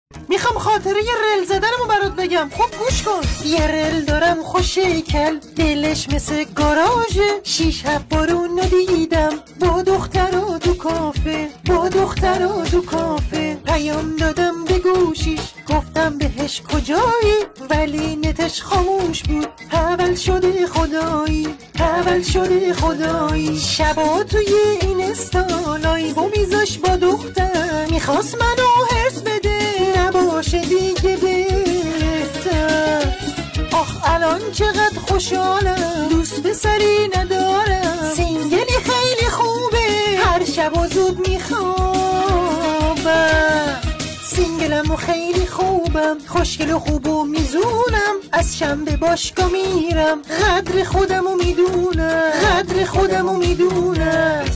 میخوام خاطره یه رل زدنمو برات بگم، خب گوش کن. یه رل دارم خوشیکل، دلش مثل گاراژه. 6-7 بار اونو دیدم با دخترا تو کافه، با دخترا تو کافه. پیام دادم به گوشیش، گفتم بهش کجایی، ولی نتش خاموش بود. اول شده خدایی، اول شده خدایی. شبا توی این استالایی و میذاش با دختر، میخواست منو هرس بده نباشه دیگه بهتر. آخ الان چقدر خوشحالم، دوست پسری ندارم، سینگلی خیلی خوبه، هر شب و زود میخوابم. سینگلم و خیلی خوبم، خوشگل و خوب و میزونم، از شنبه باشگاه میرم، قدر خودم و میدونم، قدر خودم و میدونم.